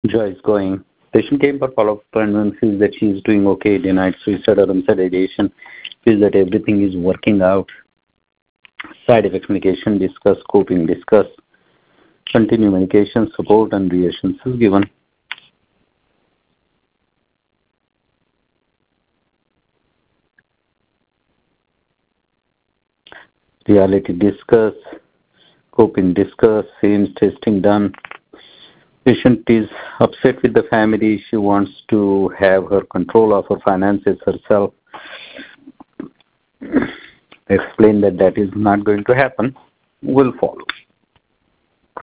Joy is going. Patient came for follow-up appointment, feels that she is doing okay, denied suicide or homicide ideation, feels that everything is working out. Side effects medication, discuss, coping, discuss. Continue medication, support and reassurances given. Reality discuss, coping discuss, SAMES testing done. Patient is upset with the family. She wants to have her control of her finances herself. Explain that that is not going to happen. Will follow.